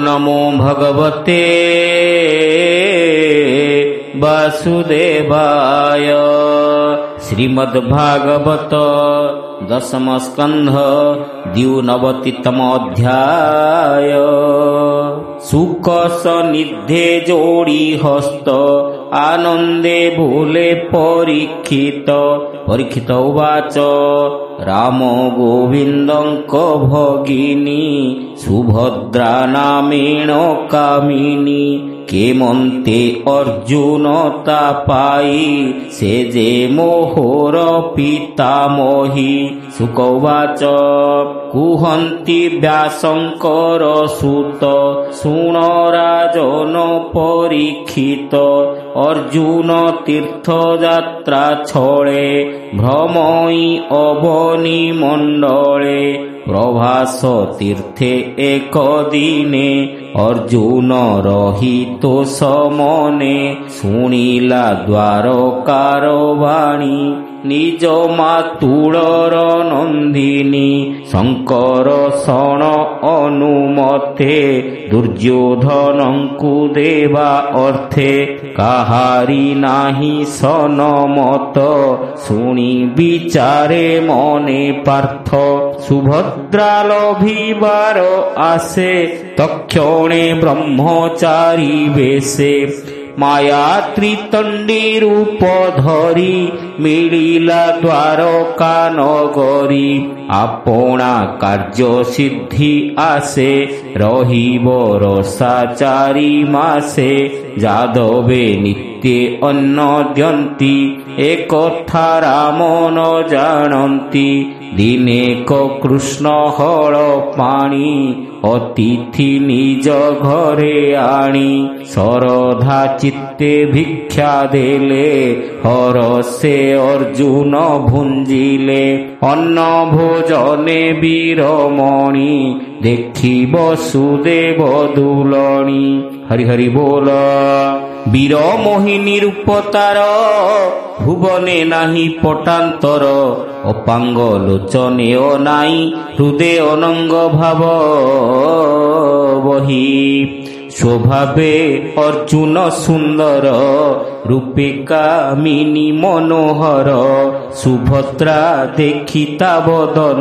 नमो भगवते वासुदेवाय। श्रीमद्भागवत दशम स्कंध द्विनवतितम अध्याय। सुख सनिधे जोड़ी हस्त आनंदे भूले परीक्षित। परीक्षित उवाच राम गोविंदंक भगिनी सुभद्रा नामेण कामिनी। केमन्ते अर्जुन तापाई से जे मोहर पितामही। शुक उवाच कुहन्ति व्यासंकर सुत शुण राजन परीक्षित। अर्जुन तीर्थ यात्रा छळे भ्रमई अवनी मंडले। प्रभास तीर्थे एक दिने अर्जुन रहितो समने। शुणिला द्वारकार वाणी निज मातुलर नंदिनी। शंकर शरण अनुमते दुर्योधनंकु देवा अर्थे। काहारी नाही सनमत शुणी विचारे मने पार्थ। सुभद्रा लभिबार आसे तक्षणे ब्रह्मचारी वेशे। माया त्रितंडी रूप धरी मिलिला द्वारका नगरी। आपणा कार्य सिद्धि आसे रहिब रसा 4 मासे। जादवे नित्ये अन्न द्यन्ति एकथा राम न जानन्ति। दिने को कृष्ण हळ पाणी अतिथि निज घरे आणी। सरधा चित्ते भिक्षा देले हरसे अर्जुन भुंजिले। अन्न भोजने वीरमणि देखी वसुदेव दुलणी। हरि हरि बोल। वीर मोहिनी रूप तार भुवने नाही पटांतर। अपांग लोचने नाई हृदय अनंग भाव बही। स्वभावे अर्जुन सुंदर रूपे कामिनी मनोहर। सुभद्रा देखिता वदन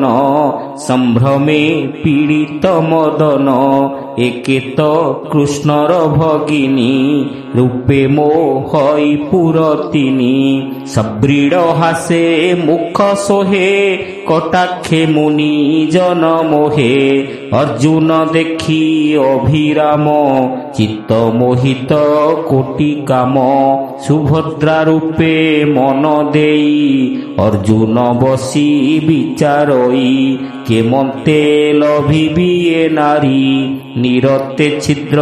संभ्रमे पीड़ित मदन। एके तो कृष्णर भगिनी रूपे मोहई पुरतिनी। सब्रीड हासे मुख सोहे कटाक्षे मुनि जन मोहे। अर्जुन देखी अभिराम चित्त मोहित कोटि काम। सुभद्रा रूपे मन देई अर्जुन बसी विचारई। केमन्ते लभिबी ए नारी निरते छिद्र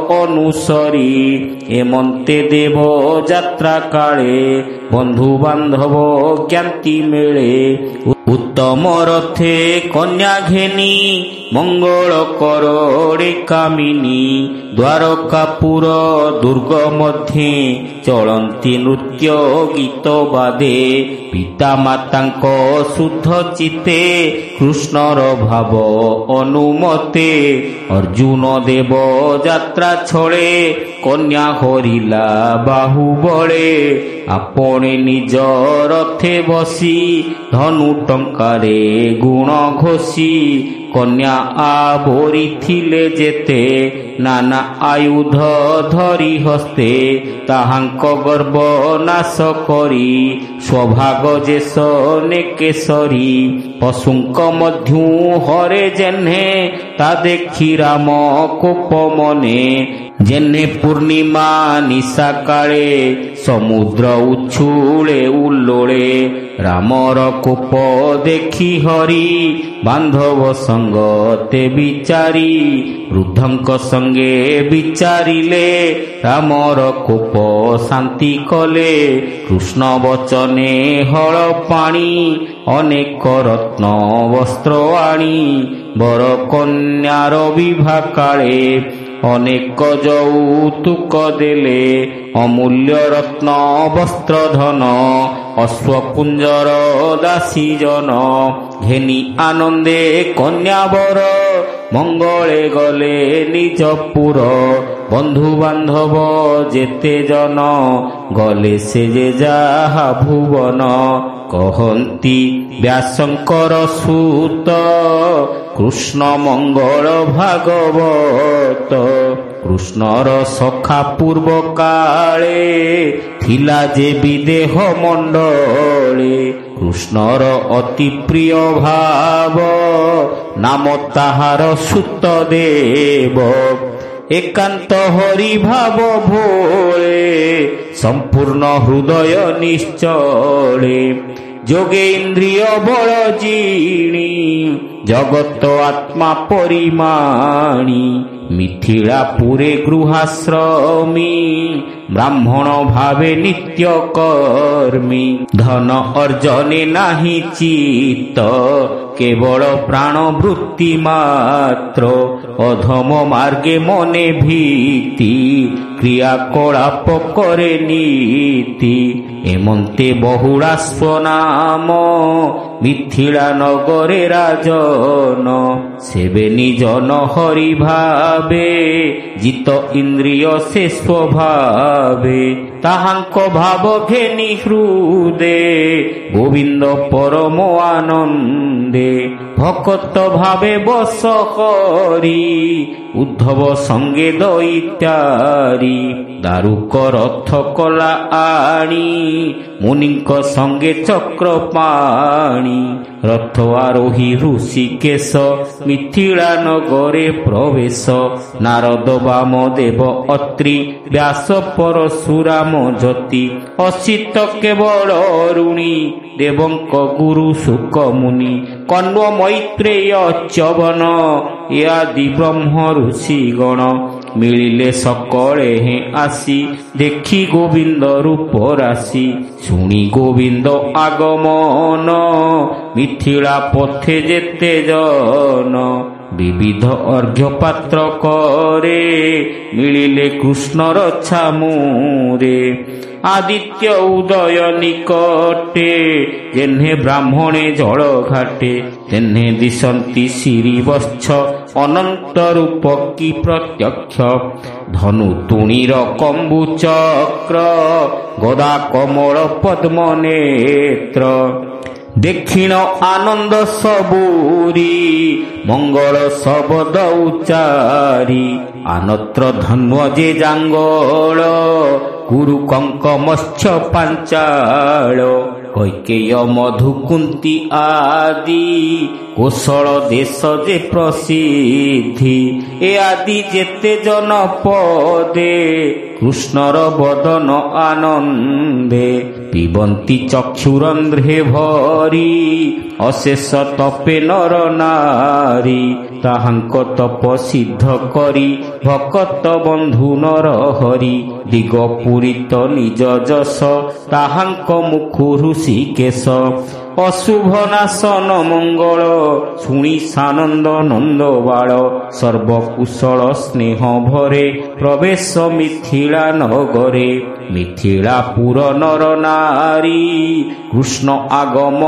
अनुसरी। एमन्ते देव यात्रा काले बंधु बांधव ज्ञाति मेले। उत्तम रथे कन्या घेनी मंगल करोड़े कामिनी। द्वारकापुर दुर्ग मध्ये चलंती नृत्य गीत बादे। पिता मातांक शुद्ध चित्ते कृष्णर भाव अनुमते। अर्जुन देव यात्रा छळे कन्या हरिला बाहुबळे। आपणे निज रथे बसी धनु टंकारे गुण घोषी। कन्या आबोरी थिले जेते नाना आयुध धरी हस्ते। ताहांक गर्भ नाश करी स्वभाग जेस नेकेशरी। पशुंक मध्यु हरे जेन्हे ता देखी राम कोप मने। जेन्हे पूर्णिमा निशा काले समुद्र उछुले उल्लोले। रामर कोप देखी हरि बांधव संगते विचारी। वृद्धंक संगे विचारिले रामर कोप शांति कले। कृष्ण वचने हळ पाणी अनेक रत्न वस्त्र आणी। बर कन्यार विवाह काले अनेक यौतुक देले। अमूल्य रत्न वस्त्र धन अश्वकुंजर दासी जन। घेनी आनंदे कन्या बर ମଙ୍ଗଳେ ଗଲେ ନିଜ ପୁର। ବନ୍ଧୁବାନ୍ଧବ ଯେତେ ଜନ ଗଲେ ସେ ଯେ ଯାହା ଭୁବନ। କହନ୍ତି ବ୍ୟାସଙ୍କର ସୂତ କୃଷ୍ଣ ମଙ୍ଗଳ ଭାଗବତ। କୃଷ୍ଣର ସଖା ପୂର୍ବ କାଳେ ଥିଲା ଯେ ବିଦେହ ମଣ୍ଡଳେ। କୃଷ୍ଣର ଅତି ପ୍ରିୟ ଭାବ ନାମ ତାହାର ସୂତ ଦେବ। ଏକାନ୍ତ ହରି ଭାବ ଭୋଳେ ସମ୍ପୂର୍ଣ୍ଣ ହୃଦୟ ନିଶ୍ଚଳେ। ଯୋଗେ ଇନ୍ଦ୍ରିୟ ବଳ ଜିଣି ଜଗତ ଆତ୍ମା ପରିମାଣି। ମିଥିଳାପୁରେ ଗୃହାଶ୍ରମୀ ବ୍ରାହ୍ମଣ ଭାବେ ନିତ୍ୟ କର୍ମୀ। ଧନ ଅର୍ଜନେ ନାହିଁ ଚିତ୍ତ କେବଳ ପ୍ରାଣ ବୃତ୍ତି ମାତ୍ର। ଅଧମ ମାର୍ଗେ ମନେ ଭୀତି କ୍ରିୟାକଳାପ କରେ ନୀତି। ଏମନ୍ତେ ବହୁଳାଶ୍ୱ ନାମ ମିଥିଳା ନଗରେ ରାଜନ। ସେବେ ନିଜନ ହରି ଭାବେ ଜିତ ଇନ୍ଦ୍ରିୟ ସେ ସ୍ୱଭାବେ। ତାହାଙ୍କ ଭାବ ଘେନି ହୃଦେ ଗୋବିନ୍ଦ ପରମ ଆନନ୍ଦେ। ଭକତ ଭାବେ ବସ କରି ଉଦ୍ଧବ ସଙ୍ଗେ ଦଇତ୍ୟାରି। ଦାରୁକ ରଥ କଲା ଆଣି ମୁନିଙ୍କ ସଙ୍ଗେ ଚକ୍ର ପାଣି। ରଥ ଆରୋହୀ ଋଷିକେଶ ମିଥିଳା ନଗରେ ପ୍ରବେଶ। ନାରଦ ବାମଦେବ ଅତ୍ରି ବ୍ୟାସ ପରଶୁରାମ ଯତି। ଅସିତ କେବଳ ଋଣୀ ଦେବଙ୍କ ଗୁରୁ ଶୁକ ମୁନି। କଣ୍ବ ମୈତ୍ରେୟ ଚ୍ୟବନ ଏ ଆଦି ବ୍ରହ୍ମ ଋଷି ଗଣ। ମିଳିଲେ ସକଳେ ହେଁ ଆସି ଦେଖି ଗୋବିନ୍ଦ ରୂପ ରାଶି। ଶୁଣି ଗୋବିନ୍ଦ ଆଗମନ ମିଥିଳା ପଥେ ଯେତେ ଜନ। ବିବିଧ ଅର୍ଘ୍ୟ ପାତ୍ର କରେ ମିଳିଲେ କୃଷ୍ଣର ଛାମୁରେ। ଆଦିତ୍ୟ ଉଦୟ ନିକଟେ ଯେହ୍ନେ ବ୍ରାହ୍ମଣେ ଜଳ ଘାଟେ। ତେହ୍ନେ ଦିଶନ୍ତି ଶିରିବତ୍ସ ଅନନ୍ତ ରୂପ କି ପ୍ରତ୍ୟକ୍ଷ। ଧନୁ ତୁଣୀର କମ୍ବୁ ଚକ୍ର ଗଦା କମଳ ପଦ୍ମ ନେତ୍ର। ଦକ୍ଷିଣ ଆନନ୍ଦ ସବୁରି ମଙ୍ଗଳ ଶବଦ ଉଚାରି। ଆନତ୍ର ଧନ୍ୱ ଯେ ଜାଙ୍ଗଳ ଗୁରୁ କଙ୍କ ମତ୍ସ୍ୟ ପାଞ୍ଚାଳ। କୈକେୟ ମଧୁକୁନ୍ତି ଆଦି କୋଶଳ ଦେଶ ଯେ ପ୍ରସିଦ୍ଧି। ଏ ଆଦି ଯେତେ ଜନ ପଦେ କୃଷ୍ଣର ବଦନ ଆନନ୍ଦେ। ପିବନ୍ତି ଚକ୍ଷୁରନ୍ଧ୍ରେ ଭରି ଅଶେଷ ତପେ ନର ନାରୀ। ତାହାଙ୍କ ତପ ସିଦ୍ଧ କରି ଭକତ ବନ୍ଧୁ ନର ହରି। ଦିଗ ପୂରିତ ନିଜ ଯଶ ତାହାଙ୍କ ମୁଖୁ ଋଷିକେଶ। ଅଶୁଭ ନାଶନ ମଙ୍ଗଳ ଶୁଣି ସାନନ୍ଦ ନନ୍ଦ ବାଳ। ସର୍ବକୁଶଳ ସ୍ନେହ ଭରେ ପ୍ରବେଶ ମିଥିଳା ନଗରେ। ମିଥିଳାପୁର ନର ନାରୀ କୃଷ୍ଣ ଆଗମ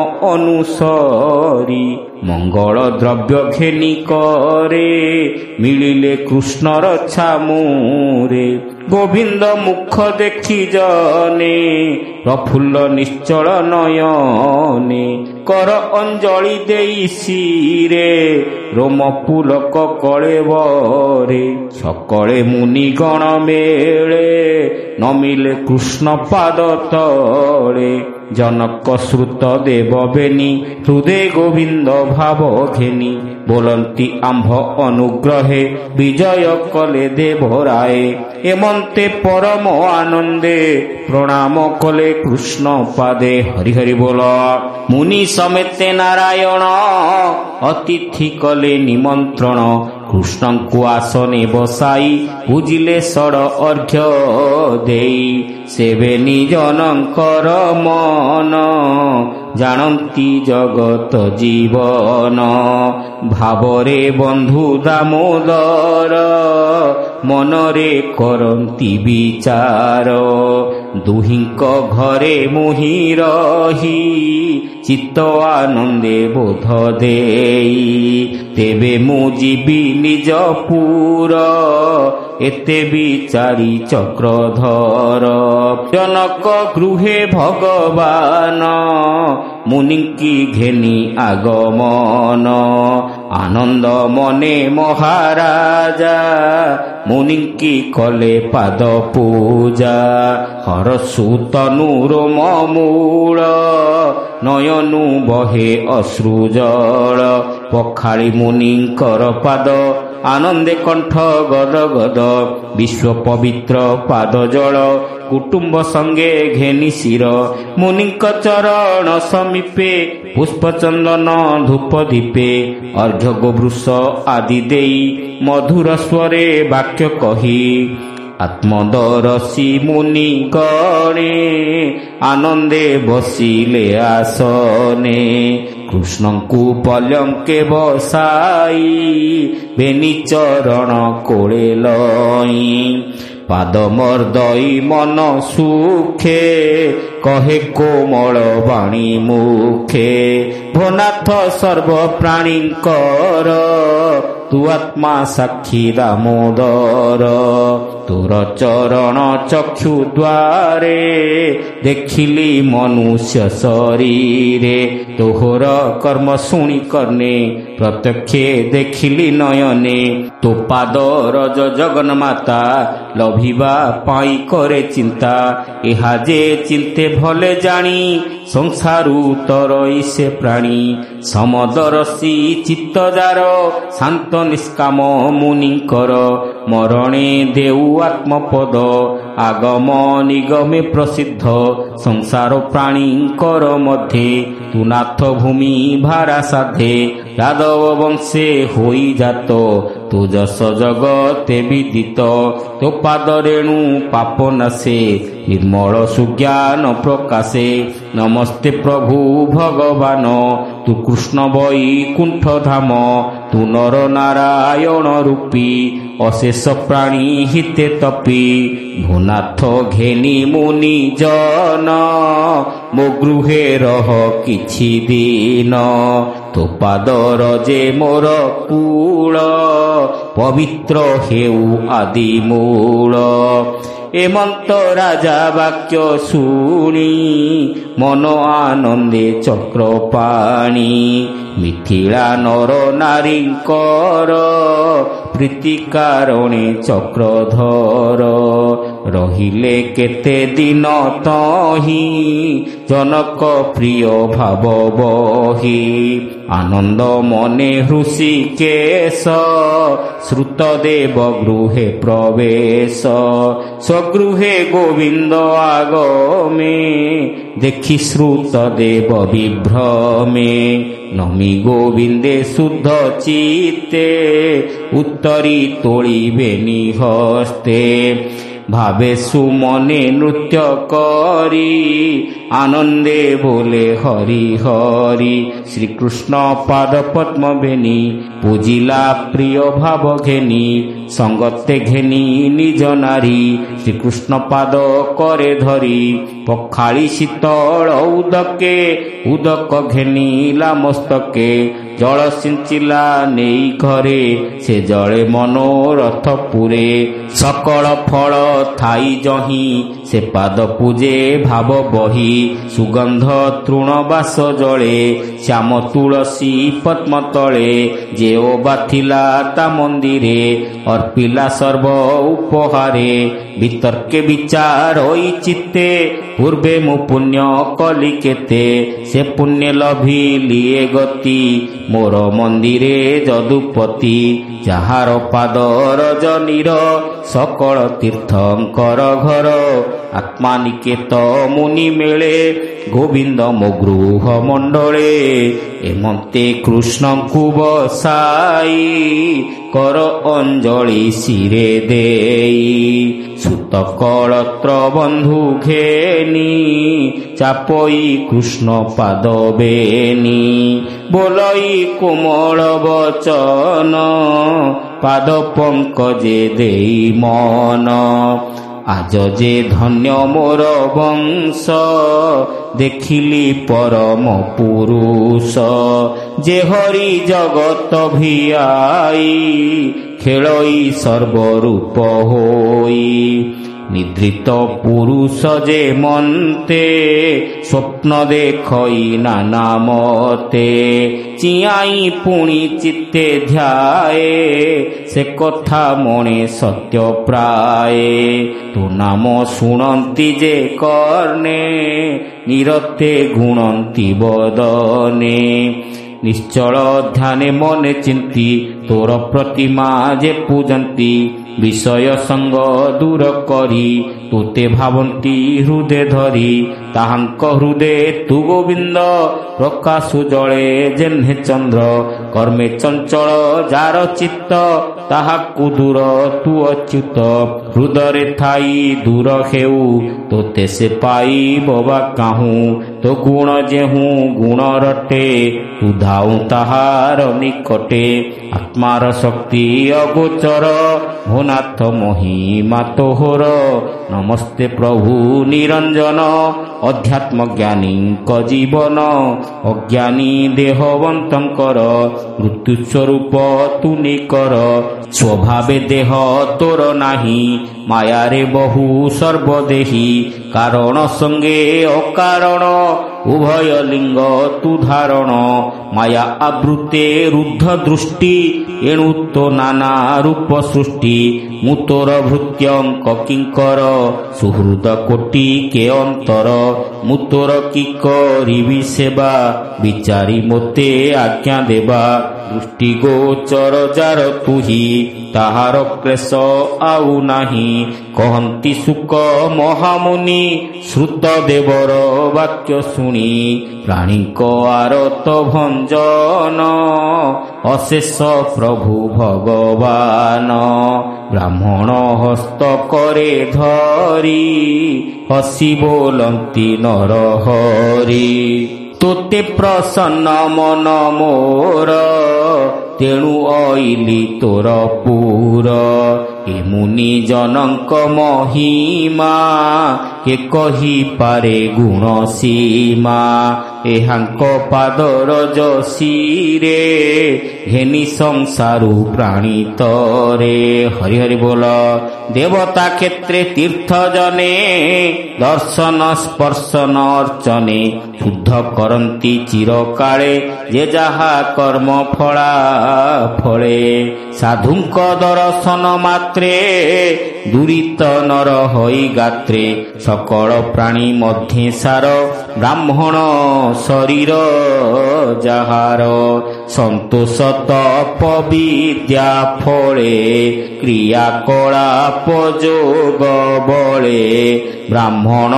ଅନୁସରି। ମଙ୍ଗଳ ଦ୍ରବ୍ୟ ଘେନି କରେ ମିଳିଲେ କୃଷ୍ଣର ଛାମୁରେ। ଗୋବିନ୍ଦ ମୁଖ ଦେଖି ଜନେ ପ୍ରଫୁଲ୍ଲ ନିଶ୍ଚଳ ନୟନେ। କର ଅଞ୍ଜଳି ଦେଇ ଶିରେ ରୋମ ପୁଲକ କଳେବରେ। ସକଳେ ମୁନିଗଣ ମେଳେ ନମିଲେ କୃଷ୍ଣ ପାଦ ତଳେ। ଜନକ ଶ୍ରୁତ ଦେବ ବେନି ହୃଦେ ଗୋବିନ୍ଦ ଭାବ ଘେନି। ବୋଲନ୍ତି ଆମ୍ଭ ଅନୁଗ୍ରହେ ବିଜୟ କଲେ ଦେବରାଏ। ଏମନ୍ତେ ପରମ ଆନନ୍ଦେ ପ୍ରଣାମ କଲେ କୃଷ୍ଣ ପାଦେ। ହରି ହରି ବୋଲ। ମୁନି ସମେତେ ନାରାୟଣ ଅତିଥି କଲେ ନିମନ୍ତ୍ରଣ। କୃଷ୍ଣଙ୍କୁ ଆସନେ ବସାଇ ପୂଜିଲେ ଷଡ଼ ଅର୍ଘ୍ୟ ଦେଇ। ସେବେ ନିଜନଙ୍କର ମନ ଜାଣନ୍ତି ଜଗତ ଜୀବନ। ଭାବରେ ବନ୍ଧୁ ଦାମୋଦର ମନରେ କରନ୍ତି ବିଚାର। ଦୁହିଁଙ୍କ ଘରେ ମୁହିଁ ରହି ଚିତ୍ତ ଆନନ୍ଦେ ବୋଧ ଦେଇ। ତେବେ ମୁଁ ଯିବି ନିଜ ପୁର ଏତେ ବିଚାରି ଚକ୍ରଧର। ଜନକ ଗୃହେ ଭଗବାନ ମୁନିଙ୍କି ଘେନି ଆଗମନ। ଆନନ୍ଦ ମନେ ମହାରାଜା ମୁନିଙ୍କି କଲେ ପାଦ ପୂଜା। ହରସୁ ତନୁ ରୋମ ମୂଳ ନୟନୁ ବହେ ଅଶ୍ରୁ ଜଳ। ପଖାଳି ମୁନିଙ୍କର ପାଦ ଆନନ୍ଦେ କଣ୍ଠ ଗଦ ଗଦ। ବିଶ୍ୱ ପବିତ୍ର ପାଦ ଜଳ କୁଟୁମ୍ବ ସଙ୍ଗେ ଘେନି ଶିର। ମୁନିଙ୍କ ଚରଣ ସମୀପେ ପୁଷ୍ପ ଚନ୍ଦନ ଧୂପ ଦୀପେ। ଅର୍ଘ୍ୟ ଗୋବୃଷ ଆଦି ଦେଇ ମଧୁର ସ୍ୱରେ ବାକ୍ୟ କହି। ଆତ୍ମଦରସି ମୁନି ଗଣେ ଆନନ୍ଦେ ବସିଲେ ଆସନେ। କୃଷ୍ଣଙ୍କୁ ପଲଙ୍କେ ବସାଇ ବେନି ଚରଣ କୋଳେ ଲଇ। ପାଦ ମର୍ଦଇ ମନ ସୁଖେ କହେ କୋମଳ ବାଣୀ ମୁଖେ। ଭୋନାଥ ସର୍ବ ପ୍ରାଣୀଙ୍କର ତୁ ଆତ୍ମା ସାକ୍ଷୀ ଦାମୋଦର। ତୋର ଚରଣ ଚକ୍ଷୁ ଦ୍ୱାରେ ଦେଖିଲି ମନୁଷ୍ୟ ଶରୀରେ। ତୋହର କର୍ମ ଶୁଣି କର୍ଣ୍ଣେ ପ୍ରତ୍ୟକ୍ଷେ ଦେଖିଲି ନୟନେ। ତୋ ପାଦ ରଜ ଜଗନ ମାତା ଲଭିବା ପାଇଁ କରେ ଚିନ୍ତା। ଏହା ଯେ ଚିନ୍ତେ ଭଲେ ଜାଣି ସଂସାରୁ ତରଇ ସେ ପ୍ରାଣୀ। ସମଦରସି ଚିତ୍ତ ଯାର ଶାନ୍ତ ନିଷ୍କାମ ମୁନିଙ୍କର। ମରଣେ ଦେଉ ଆତ୍ମପଦ ଆଗମ ନିଗମେ ପ୍ରସିଦ୍ଧ। ସଂସାର ପ୍ରାଣୀଙ୍କର ମଧ୍ୟେ ତୁ ନାଥ ଭୂମି ଭାରା ସାଧେ। ଯାଦବ ବଂଶେ ହୋଇ ଜାତ ତୁ ଯଶ ଜଗତେ ବିଦିତ। ତୋ ପାଦ ରେଣୁ ପାପ ନାଶେ ନିର୍ମଳ ସୁଜ୍ଞାନ ପ୍ରକାଶେ। ନମସ୍ତେ ପ୍ରଭୁ ଭଗବାନ ତୁ କୃଷ୍ଣ ବୈକୁଣ୍ଠ ଧାମ। ତୁ ନର ନାରାୟଣ ରୂପୀ ଅଶେଷ ପ୍ରାଣୀ ହିତେ ତପି। ଭୂନାଥ ଘେନି ମୁନି ଜନ ମୋ ଗୃହେ ରହ କିଛି ଦିନ। ତୋ ପାଦର ଯେ ମୋର କୂଳ ପବିତ୍ର ହେଉ ଆଦି ମୂଳ। ଏମନ୍ତ ରାଜା ବାକ୍ୟ ଶୁଣି ମନ ଆନନ୍ଦେ ଚକ୍ର ପାଣି। ମିଥିଳା ନର ନାରୀଙ୍କର ପ୍ରୀତି କାରଣେ ଚକ୍ରଧର। ରହିଲେ କେତେ ଦିନ ତହିଁ ଜନକ ପ୍ରିୟ ଭାବ ବହି। ଆନନ୍ଦ ମନେ ହୃଷିକେଶ ଶ୍ରୁତ ଦେବ ଗୃହେ ପ୍ରବେଶ। ସ୍ୱଗୃହେ ଗୋବିନ୍ଦ ଆଗମେ ଦେଖି ଶ୍ରୁତ ଦେବ ବିଭ୍ରମେ। ନମି ଗୋବିନ୍ଦେ ଶୁଦ୍ଧ ଚିତ୍ତେ ଉତ୍ତରୀ ତୋଳିବେନି ହସ୍ତେ। ଭାବେ ସୁମନେ ନୃତ୍ୟ କରି ଆନନ୍ଦେ ବୋଲେ ହରି ହରି। ଶ୍ରୀକୃଷ୍ଣ ପାଦ ପଦ୍ମ ବେନି ପୂଜିଲା ପ୍ରିୟ ଭାବ ଘେନି। ସଙ୍ଗତେ ଘେନି ନିଜ ନାରୀ ଶ୍ରୀକୃଷ୍ଣ ପାଦ କରେ ଧରି। ପଖାଳି ଶୀତଳ ଉଦକେ ଉଦକ ଘେନିଲା ମସ୍ତକେ। ଜଳ ସିଞ୍ଚିଲା ନେଇ ଘରେ ସେ ଜଳେ ମନୋରଥ ପୁରେ। ସକଳ ଫଳ ଥାଇ ଜହିଁ ସେ ପାଦ ପୂଜେ ଭାବ ବହି। ସୁଗନ୍ଧ ତୃଣ ବାସ ଜଳେ ଶ୍ୟାମ ତୁଳସୀ ପଦ୍ମ ତଳେ। ଯେଓ ବାଥିଲା ତା ମନ୍ଦିରେ ଅର୍ପିଲା ସର୍ବ ଉପହାରେ। ବିତର୍କେ ବିଚାରଇ ଚିତ୍ତେ ପୂର୍ବେ ମୁଁ ପୁଣ୍ୟ କଲି କେତେ। ସେ ପୁଣ୍ୟ ଲଭିଲି ଏ ଗତି ମୋର ମନ୍ଦିରେ ଯଦୁପତି। ଯାହାର ପାଦ ରଜନୀର ସକଳ ତୀର୍ଥଙ୍କର ଘର। ଆତ୍ମା ନିକେତ ମୁନି ମେଳେ ଗୋବିନ୍ଦ ମୋ ଗୃହ ମଣ୍ଡଳେ। ଏମନ୍ତେ କୃଷ୍ଣଙ୍କୁ ବସାଇ କର ଅଞ୍ଜଳି ଶିରେ ଦେଇ। ସୁତ କଳତ୍ର ବନ୍ଧୁ ଘେନି ଚାପଇ କୃଷ୍ଣ ପାଦ ବେନି। ବୋଲଇ କୋମଳ ବଚନ ପାଦ ପଙ୍କଜେ ଦେଇ ମନ। ଆଜ ଯେ ଧନ୍ୟ ମୋର ବଂଶ, ଦେଖିଲି ପରମ ପୁରୁଷ। ଯେ ହରି ଜଗତ ଭିଆଇ, ଖେଳଇ ସର୍ବରୂପ ହୋଇ। ନିଦ୍ରିତ ପୁରୁଷ ଯେ ମନ୍ତେ, ସ୍ୱପ୍ନ ଦେଖଇ ନାନା ମତେ। ଚିଆଇ ପୁଣି ଚିତ୍ତେ ଧ୍ୟାଏ, ସେ କଥା ମଣେ ସତ୍ୟ ପ୍ରାଏ। ତୋ ନାମ ଶୁଣନ୍ତି ଯେ କର୍ଣ୍ଣେ, ନିରତେ ଗୁଣନ୍ତି ବଦନେ। ନିଶ୍ଚଳ ଧ୍ୟାନେ ମନେ ଚିନ୍ତି, ତୋର ପ୍ରତିମା ଯେ ପୂଜନ୍ତି। ବିଷୟ ସଙ୍ଗ ଦୂର କରି, ତୋତେ ଭାବନ୍ତି ହୃଦେ ଧରି। ତାହାଙ୍କ ହୃଦେ ତୁ ଗୋବିନ୍ଦ, ପ୍ରକାଶ ଜଳେ ଯେହ୍ନେ ଚନ୍ଦ୍ର। କର୍ମେ ଚଞ୍ଚଳ ଯାର ଚିତ୍ତ, ତାହାକୁ ଦୂର ତୁ ଅଚ୍ୟୁତ। ହୃଦୟରେ ଥାଇ ଦୂର ହେଉ, ତୋତେ ସେ ପାଇବ ବା କାହୁଁ। ତୋ ଗୁଣ ଯେହୁଁ ଗୁଣ ରଟେ, ତୁ ଧାଉଁ ତାହାର ନିକଟେ। ଆତ୍ମାର ଶକ୍ତି ଅଗୋଚର, ଭୋନାଥ ମହିମା ତୋହର। ନମସ୍ତେ ପ୍ରଭୁ ନିରଞ୍ଜନ, ଅଧ୍ୟାତ୍ମ ଜ୍ଞାନୀଙ୍କ ଜୀବନ। ଅଜ୍ଞାନୀ ଦେହବନ୍ତଙ୍କର, ମୃତ୍ୟୁ ସ୍ୱରୂପ ତୁ ନିକର। ସ୍ୱଭାବେ ଦେହ ତୋର ନାହିଁ, ମାୟାରେ ବହୁ ସର୍ବଦେହୀ। କାରଣ ସଙ୍ଗେ ଅକାରଣ, ଉଭୟ ଲିଙ୍ଗ ତୁ ଧାରଣ। ମାୟା ଆବୃତେ ରୁଦ୍ଧ ଦୃଷ୍ଟି, ଏଣୁ ତୋ ନାନା ରୂପ ସୃଷ୍ଟି। ମୁଁ ତୋର ଭୃତ୍ୟଙ୍କ କିଙ୍କର, ସୁହୃଦ କୋଟି କେ ଅନ୍ତର। ମୁଁ ତୋର କି କରିବି ସେବା, ବିଚାରି ମୋତେ ଆଜ୍ଞା ଦେବା। ଦୃଷ୍ଟି ଗୋଚର ଯାର ତୁହି, ତାହାର କ୍ଲେଶ ଆଉ ନାହିଁ। କହନ୍ତି ଶୁକ ମହାମୁନି, ଶ୍ରୁତ ଦେବର ବାକ୍ୟ ଶୁଣି। ପ୍ରାଣୀଙ୍କ ଆରତ ଭଞ୍ଜନ, ଅଶେଷ ପ୍ରଭୁ ଭଗବାନ। ବ୍ରାହ୍ମଣ ହସ୍ତ କରେ ଧରି, ହସି ବୋଲନ୍ତି ନର ହରି। ତୋତେ ପ୍ରସନ୍ନ ମନ ମୋର, ତେଣୁ ଅଇଲି ତୋର ପୁର। ଏ ମୁନି ଜନଙ୍କ ମହିମା, କେ କହିପାରେ ଗୁଣ ସୀମା। ଏହାଙ୍କ ପାଦର ଯଶୀରେ, ଘେନି ସଂସାରୁ ପ୍ରାଣିତରେ। ହରି ହରି ବୋଲ। ଦେବତା କ୍ଷେତ୍ରେ ତୀର୍ଥ ଜନେ, ଦର୍ଶନ ସ୍ପର୍ଶନ ଅର୍ଚ୍ଚନେ। ଶୁଦ୍ଧ କରନ୍ତି ଚିରକାଳେ, ଯେ ଯାହା କର୍ମ ଫଳା ଫଳେ। ସାଧୁଙ୍କ ଦର୍ଶନ ମାତ୍ରେ, ଦୁରିତ ନର ହୋଇ ଗାତ୍ରେ। ସକଳ ପ୍ରାଣୀ ମଧ୍ୟେ ସାର, ବ୍ରାହ୍ମଣ ଶରୀର ଯାହାର। ସନ୍ତୋଷ ତପ ବିଦ୍ୟା ଫଳେ, କ୍ରିୟା କଳାପ ଯୋଗ ବଳେ। ବ୍ରାହ୍ମଣ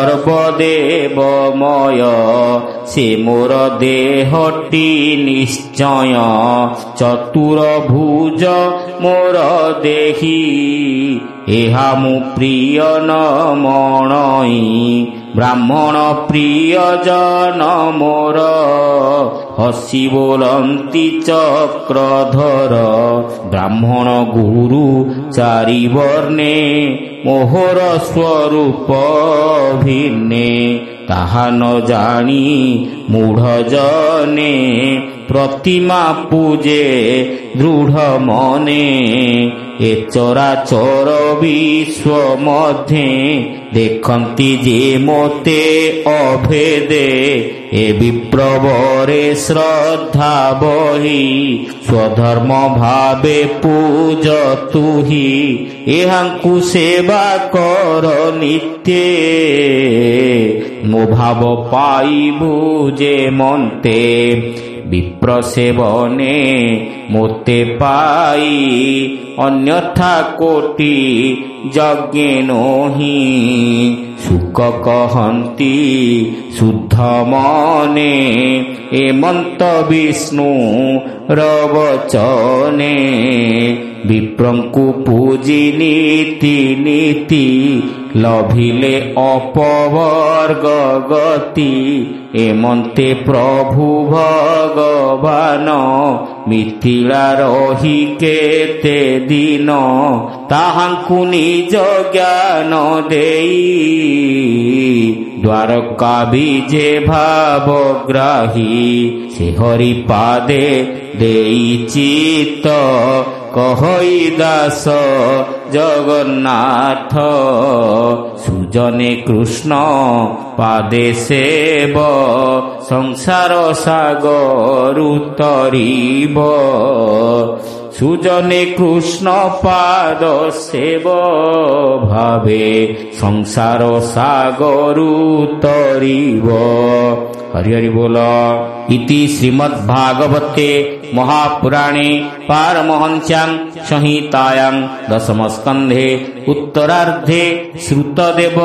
ସର୍ବଦେବମୟ, ସେ ମୋର ଦେହଟି ନିଶ୍ଚୟ। ଚତୁର ଭୁଜ ମୋର ଦେହି, ଏହା ମୁଁ ପ୍ରିୟ ନ ମଣଇ। ବ୍ରାହ୍ମଣ ପ୍ରିୟଜନ ମୋର, ହସି ବୋଲନ୍ତି ଚକ୍ରଧର। ବ୍ରାହ୍ମଣ ଗୁରୁ ଚାରି ବର୍ଣ୍ଣେ, ମୋହର ସ୍ୱରୂପ ଭିନ୍ନେ। ତାହା ନ ଜାଣି ମୂଢ଼ ଜନେ, ପ୍ରତିମା ପୂଜେ ଦୃଢ଼ ମନେ। ଏ ଚରାଚର ବିଶ୍ୱ ମଧ୍ୟେ, ଦେଖନ୍ତି ଯେ ମୋତେ ଅଭେଦେ। ଏ ବିପ୍ରବରେ ଶ୍ରଦ୍ଧା ବହି, ସ୍ୱଧର୍ମ ଭାବେ ପୂଜ ତୁହି। ଏହାଙ୍କୁ ସେବା କର ନିତ୍ୟେ, ମୋ ଭାବ ପାଇବୁ ଯେ ମନ୍ତେ। ବିପ୍ର ସେବନେ ମୋତେ ପାଇ, ଅନ୍ୟଥା କୋଟି ଯଜ୍ଞେ ନୋହି। ସୁକ କହନ୍ତି ଶୁଦ୍ଧ ମନେ, ଏମନ୍ତ ବିଷ୍ଣୁ ରବଚନେ। ବିପ୍ରଙ୍କୁ ପୂଜି ନୀତି ନୀତି ଲଭିଲେ ଅପବର୍ଗ ଗତି ଏମନ୍ତେ ପ୍ରଭୁ ଭଗବାନ ମିଥିଳା ରହି କେତେ ଦିନ ତାହାଙ୍କୁ ନିଜ ଜ୍ଞାନ ଦେଇ ଦ୍ୱାରକା ବିଜେ ଭାବଗ୍ରାହୀ ସେ ହରି ପାଦେ ଦେଇ ଚିତ୍ତ କହଇ ଦାସ ଜଗନ୍ନାଥ ସୁଜନେ କୃଷ୍ଣ ପାଦେ ସେବ ସଂସାର ସାଗରୁ ତରିବ ସୁଜନେ କୃଷ୍ଣ ପାଦ ସେବ ଭାବେ ସଂସାର ସାଗରୁ ତରିବ। हरि हरि बोल। इति श्रीमद्भागवते महापुराणे पारमहंस्यां संहितायां दशमस्कन्धे उत्तरार्धे श्रुतदेव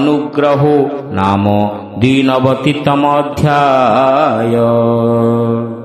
अनुग्रहो नाम 29तम अध्याय।